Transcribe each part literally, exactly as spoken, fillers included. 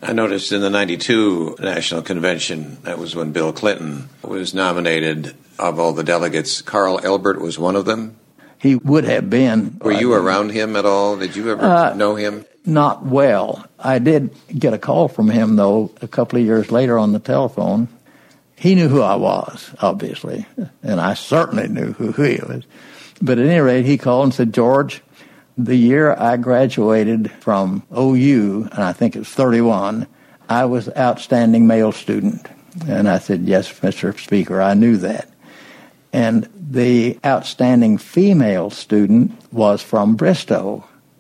I noticed in the ninety-two National Convention, that was when Bill Clinton was nominated, of all the delegates, Carl Elbert was one of them? He would have been. Were you around him at all? Did you ever uh, know him? Not well. I did get a call from him, though, a couple of years later on the telephone. He knew who I was, obviously, and I certainly knew who he was. But at any rate, he called and said, George, the year I graduated from O U, and I think it's thirty-one, I was outstanding male student. And I said, yes, Mister Speaker, I knew that. And the outstanding female student was from Bristow.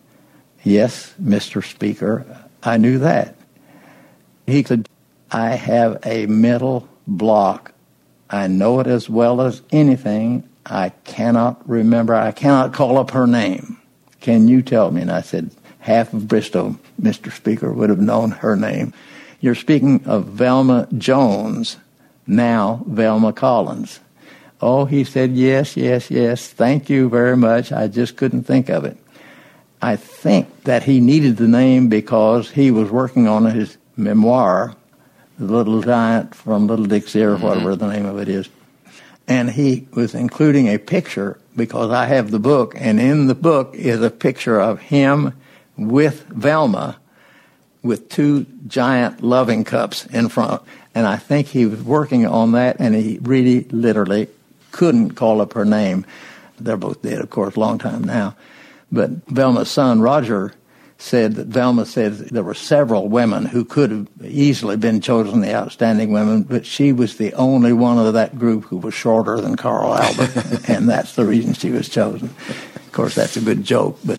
Yes, Mister Speaker, I knew that. He said, I have a mental block. I know it as well as anything. I cannot remember. I cannot call up her name. Can you tell me? And I said, half of Bristow, Mister Speaker, would have known her name. You're speaking of Velma Jones, now Velma Collins. Oh, he said, yes, yes, yes, thank you very much. I just couldn't think of it. I think that he needed the name because he was working on his memoir, The Little Giant from Little Dixie, or whatever the name of it is. And he was including a picture because I have the book, and in the book is a picture of him with Velma with two giant loving cups in front. And I think he was working on that, and he really literally couldn't call up her name. They're both dead, of course, a long time now. But Velma's son, Roger, said that Velma said there were several women who could have easily been chosen the outstanding women, but she was the only one of that group who was shorter than Carl Albert, and that's the reason she was chosen. Of course, that's a good joke. But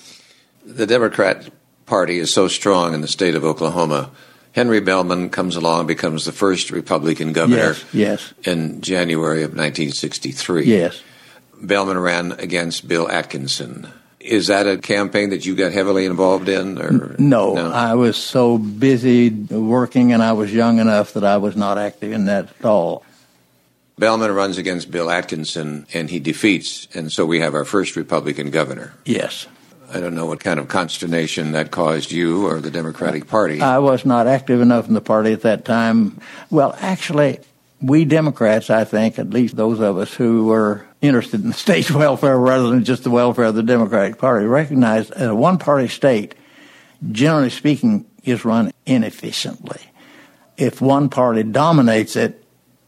the Democrat Party is so strong in the state of Oklahoma. Henry Bellman comes along, becomes the first Republican governor yes, yes. in January of nineteen sixty-three. Yes. Bellman ran against Bill Atkinson. Is that a campaign that you got heavily involved in? Or no, no, I was so busy working, and I was young enough that I was not active in that at all. Bellman runs against Bill Atkinson, and he defeats, and so we have our first Republican governor. Yes. I don't know what kind of consternation that caused you or the Democratic Party. I was not active enough in the party at that time. Well, actually, we Democrats, I think, at least those of us who were interested in the state's welfare rather than just the welfare of the Democratic Party, recognize that a one-party state, generally speaking, is run inefficiently. If one party dominates it,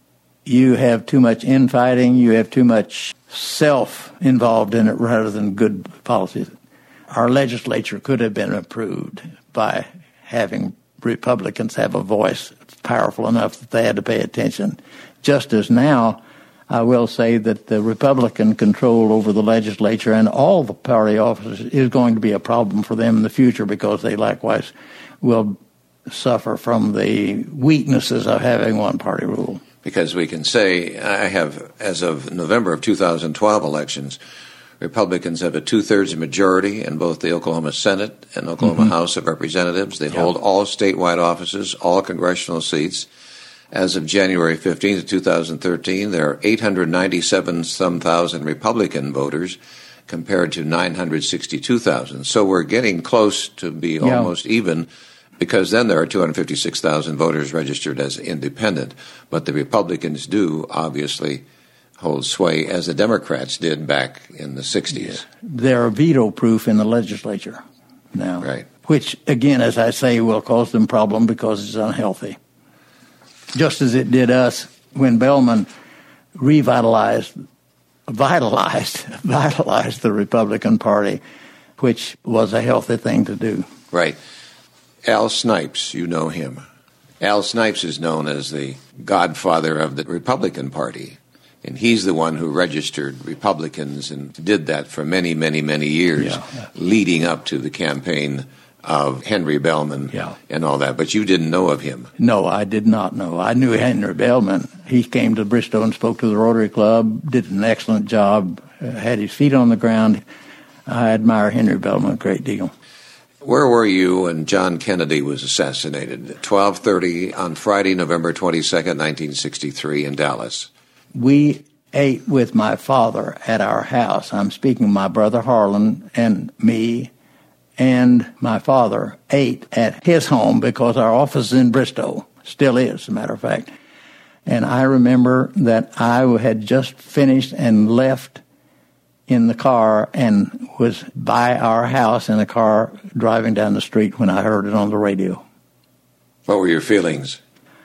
you have too much infighting, you have too much self involved in it rather than good policies. Our legislature could have been improved by having Republicans have a voice powerful enough that they had to pay attention. Just as now, I will say that the Republican control over the legislature and all the party offices is going to be a problem for them in the future because they likewise will suffer from the weaknesses of having one-party rule. Because we can say, I have, as of November of two thousand twelve elections, Republicans have a two-thirds majority in both the Oklahoma Senate and Oklahoma mm-hmm. House of Representatives. They yeah. hold all statewide offices, all congressional seats. As of January fifteenth, two thousand thirteen, there are eight hundred ninety-seven some thousand Republican voters compared to nine hundred sixty-two thousand. So we're getting close to be yeah. almost even, because then there are two hundred fifty-six thousand voters registered as independent. But the Republicans do obviously hold sway, as the Democrats did back in the sixties. They're veto-proof in the legislature now, right. which, again, as I say, will cause them problem because it's unhealthy. Just as it did us when Bellman revitalized, vitalized, vitalized the Republican Party, which was a healthy thing to do. Right. Al Snipes, you know him. Al Snipes is known as the godfather of the Republican Party. And he's the one who registered Republicans and did that for many, many, many years, yeah, yeah. leading up to the campaign of Henry Bellman yeah. and all that. But you didn't know of him. No, I did not know. I knew Henry Bellman. He came to Bristow and spoke to the Rotary Club, did an excellent job, uh, had his feet on the ground. I admire Henry Bellman a great deal. Where were you when John Kennedy was assassinated at twelve thirty on Friday, November twenty-second, nineteen sixty-three in Dallas? We ate with my father at our house. I'm speaking of my brother Harlan and me and my father ate at his home because our office is in Bristow, still is, as a matter of fact. And I remember that I had just finished and left in the car and was by our house in a car driving down the street when I heard it on the radio. What were your feelings?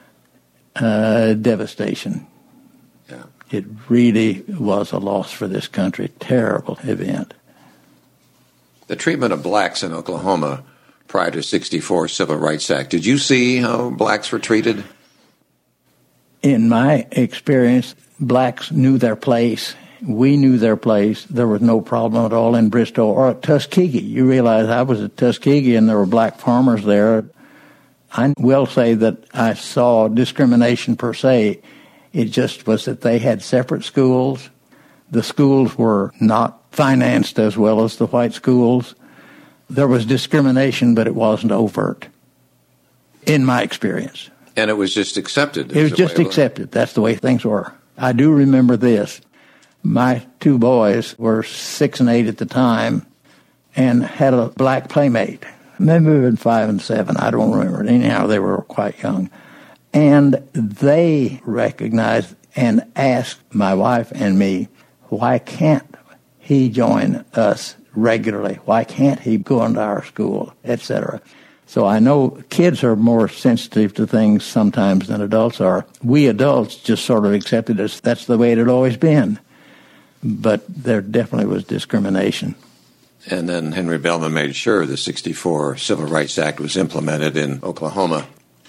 Uh, devastation. Yeah. It really was a loss for this country. Terrible event. The treatment of blacks in Oklahoma prior to sixty-four Civil Rights Act, did you see how blacks were treated? In my experience, blacks knew their place. We knew their place. There was no problem at all in Bristow or at Tuskegee. You realize I was at Tuskegee and there were black farmers there. I will say that I saw discrimination per se. It just was that they had separate schools. The schools were not financed as well as the white schools. There was discrimination, but it wasn't overt, in my experience. And it was just accepted. It was just accepted. That's the way things were. I do remember this. My two boys were six and eight at the time and had a black playmate. Maybe we were five and seven. I don't remember. Anyhow, they were quite young. And they recognized and asked my wife and me, why can't he join us regularly? Why can't he go into our school, et cetera? So I know kids are more sensitive to things sometimes than adults are. We adults just sort of accepted it. That's the way it had always been. But there definitely was discrimination. And then Henry Bellman made sure the sixty-four Civil Rights Act was implemented in Oklahoma.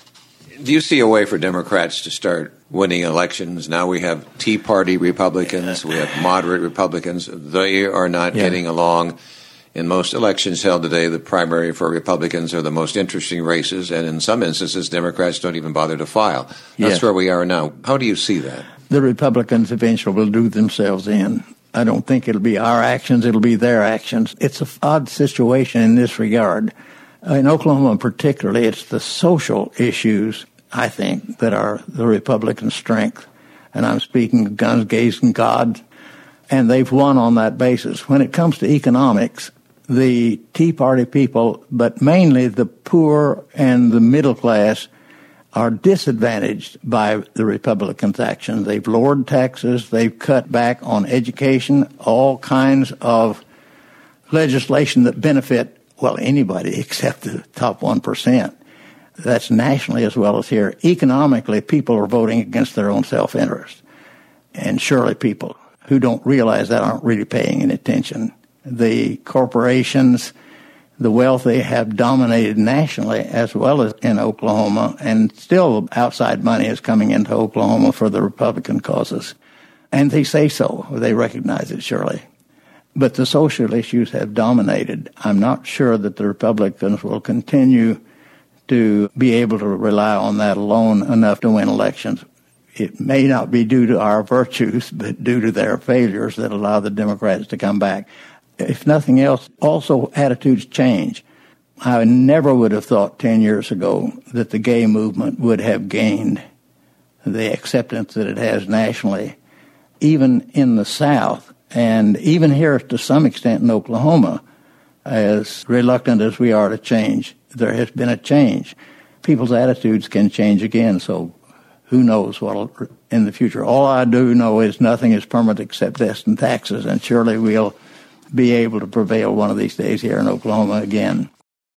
Do you see a way for Democrats to start winning elections? Now we have Tea Party Republicans, we have moderate Republicans. They are not yeah. getting along. In most elections held today, the primary for Republicans are the most interesting races, and in some instances, Democrats don't even bother to file. That's yes. where we are now. How do you see that? The Republicans eventually will do themselves in. I don't think it'll be our actions, it'll be their actions. It's an odd situation in this regard. In Oklahoma particularly, it's the social issues, I think, that are the Republican strength. And I'm speaking of guns, gays, and God. And they've won on that basis. When it comes to economics, the Tea Party people, but mainly the poor and the middle class, are disadvantaged by the Republicans' action. They've lowered taxes. They've cut back on education, all kinds of legislation that benefit, well, anybody except the top one percent. That's nationally as well as here. Economically, people are voting against their own self-interest. And surely people who don't realize that aren't really paying any attention. The corporations, the wealthy have dominated nationally as well as in Oklahoma, and still outside money is coming into Oklahoma for the Republican causes. And they say so. They recognize it, surely. But the social issues have dominated. I'm not sure that the Republicans will continue to be able to rely on that alone enough to win elections. It may not be due to our virtues, but due to their failures that allow the Democrats to come back. If nothing else, also attitudes change. I never would have thought ten years ago that the gay movement would have gained the acceptance that it has nationally, even in the South, and even here to some extent in Oklahoma. As reluctant as we are to change, there has been a change. People's attitudes can change again, so who knows what in the future. All I do know is nothing is permanent except death and taxes, and surely we'll be able to prevail one of these days here in Oklahoma again.